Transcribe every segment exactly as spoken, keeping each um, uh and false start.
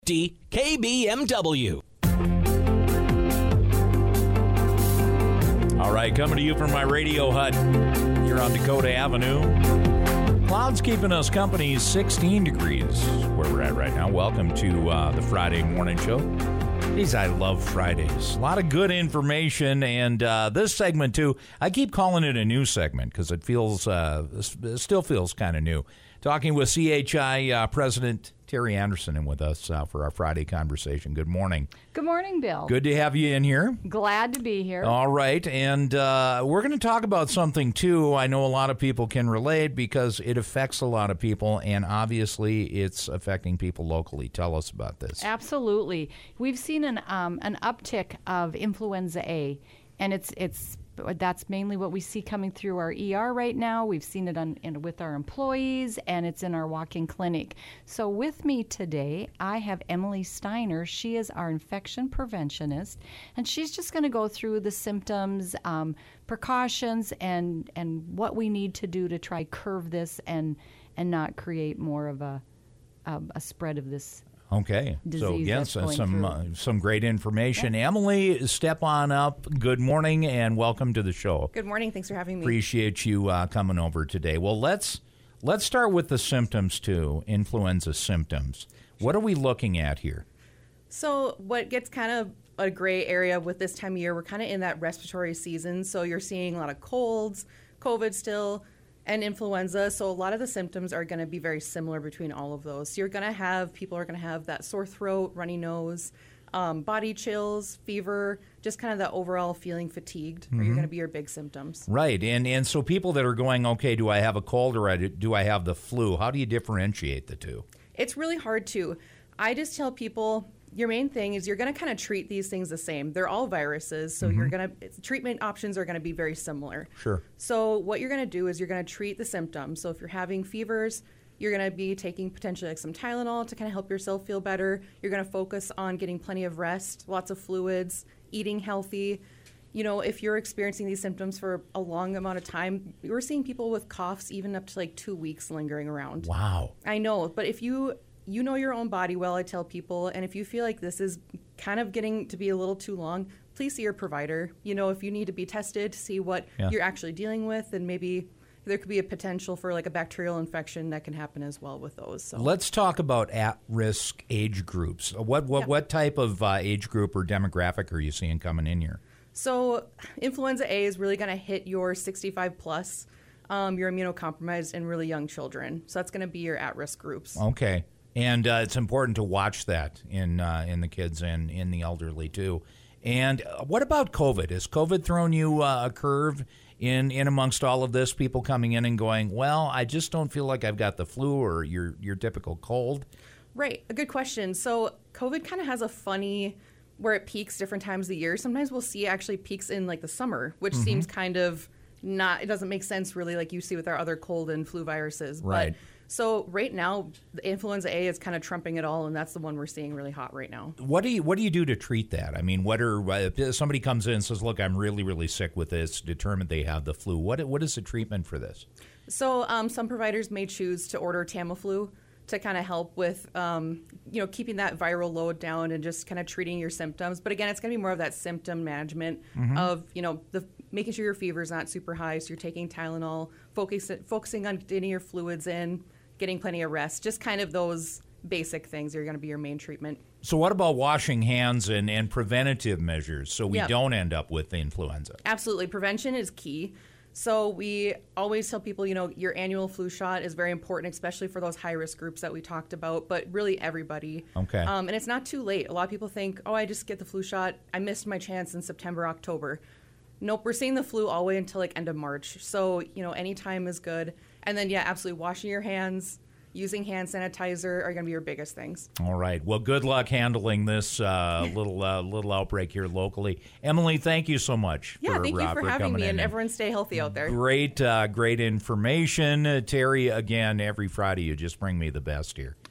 K B M W. All right, coming to you from my radio hut here on Dakota Avenue. Clouds keeping us company, sixteen degrees where we're at right now. Welcome to uh, the Friday morning show. Geez, I love Fridays. A lot of good information, and uh, this segment, too, I keep calling it a new segment because it feels, uh, it still feels kind of new. Talking with C H I uh, President Terry Anderson and with us uh, for our Friday conversation. Good morning. Good morning, Bill. Good to have you in here. Glad to be here. All right, and uh, we're going to talk about something, too, I know a lot of people can relate because it affects a lot of people, and obviously it's affecting people locally. Tell us about this. Absolutely. We've seen an um, an uptick of influenza A, and it's it's that's mainly what we see coming through our E R right now. We've seen it on, in, with our employees, and it's in our walk-in clinic. So with me today, I have Emily Steiner. She is our infection preventionist, and she's just going to go through the symptoms, um, precautions, and and what we need to do to try curve this and and not create more of a a, a spread of this. Okay, so yes, uh, some uh, some great information. Yeah. Emily, step on up. Good morning and welcome to the show. Good morning. Thanks for having me. Appreciate you uh, coming over today. Well, let's let's start with the symptoms too. Influenza symptoms. What are we looking at here? So, what gets kind of a gray area with this time of year, we're kind of in that respiratory season. So, you're seeing a lot of colds, COVID still, and influenza. So a lot of the symptoms are going to be very similar between all of those. So you're going to have, people are going to have that sore throat, runny nose, um, body chills, fever, just kind of that overall feeling fatigued, mm-hmm. are going to be your big symptoms. Right. And and so people that are going, okay, do I have a cold or do I have the flu? How do you differentiate the two? It's really hard to. I just tell people, your main thing is you're going to kind of treat these things the same. They're all viruses, so mm-hmm. you're going to treatment options are going to be very similar. Sure. So what you're going to do is you're going to treat the symptoms. So if you're having fevers, you're going to be taking potentially like some Tylenol to kind of help yourself feel better. You're going to focus on getting plenty of rest, lots of fluids, eating healthy. You know, if you're experiencing these symptoms for a long amount of time, we're seeing people with coughs even up to like two weeks lingering around. Wow. I know, but if you You know your own body well, I tell people, and if you feel like this is kind of getting to be a little too long, please see your provider. You know, if you need to be tested to see what yeah. you're actually dealing with, and maybe there could be a potential for like a bacterial infection that can happen as well with those. So let's talk about at-risk age groups. What what, yeah. what type of uh, age group or demographic are you seeing coming in here? So influenza A is really going to hit your sixty-five plus, um, your immunocompromised, and really young children. So that's going to be your at-risk groups. Okay. And uh, it's important to watch that in uh, in the kids and in the elderly, too. And uh, what about COVID? Has COVID thrown you uh, a curve in, in amongst all of this? People coming in and going, well, I just don't feel like I've got the flu or your, your typical cold? Right. A good question. So COVID kind of has a funny where it peaks different times of the year. Sometimes we'll see actually peaks in like the summer, which mm-hmm. seems kind of not, it doesn't make sense really like you see with our other cold and flu viruses. Right. But so right now, the influenza A is kind of trumping it all, and that's the one we're seeing really hot right now. What do you What do you do to treat that? I mean, what are if somebody comes in and says, "Look, I'm really, really sick with this," determined they have the flu. What What is the treatment for this? So um, some providers may choose to order Tamiflu to kind of help with, um, you know, keeping that viral load down and just kind of treating your symptoms. But again, it's going to be more of that symptom management mm-hmm. of, you know, the making sure your fever is not super high, so you're taking Tylenol, focus, focusing on getting your fluids in, getting plenty of rest, just kind of those basic things are going to be your main treatment. So what about washing hands and, and preventative measures so we yep. don't end up with the influenza? Absolutely. Prevention is key. So we always tell people, you know, your annual flu shot is very important, especially for those high-risk groups that we talked about, but really everybody. Okay. Um, and it's not too late. A lot of people think, oh, I just get the flu shot. I missed my chance in September, October. Nope, we're seeing the flu all the way until like end of March. So, you know, any time is good. And then, yeah, absolutely washing your hands, using hand sanitizer are going to be your biggest things. All right. Well, good luck handling this uh, little uh, little outbreak here locally. Emily, thank you so much. Yeah, for, thank you uh, for, for having me, and, and everyone stay healthy out there. Great, uh, great information. Uh, Terry, again, every Friday you just bring me the best here.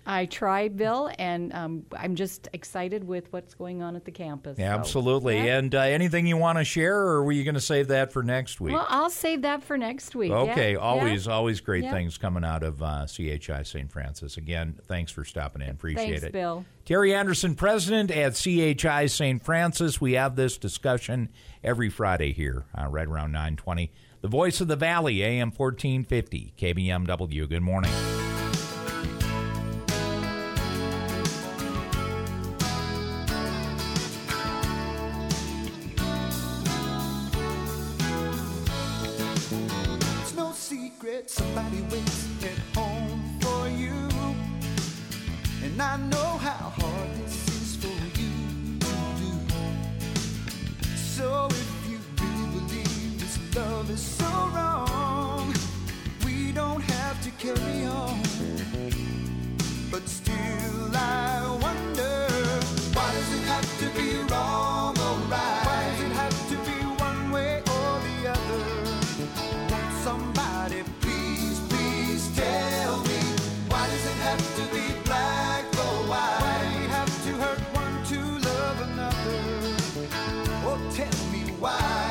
I try, Bill, and um, I'm just excited with what's going on at the campus. so, Absolutely. yeah. And uh, anything you want to share, or were you going to save that for next week? Well, I'll save that for next week. Okay, yeah. always, yeah. always great Yeah. things coming out of uh, C H I Saint Francis. Again, thanks for stopping in. Appreciate Thanks, it. Bill. Terry Anderson, president at C H I Saint Francis. We have this discussion every Friday here, uh, right around nine twenty. The Voice of the Valley, A M fourteen fifty, K B M W. Good morning. It's no secret somebody waits at home for you. And I know how hard this is for you to do. So if you really believe this love is so wrong, we don't have to carry on. But still I wonder, why does it have to be wrong or right? Why does it have to be one way or the other? Won't somebody please, please tell me, why does it have to be black or white? Why do we have to hurt one to love another? Oh, tell me why.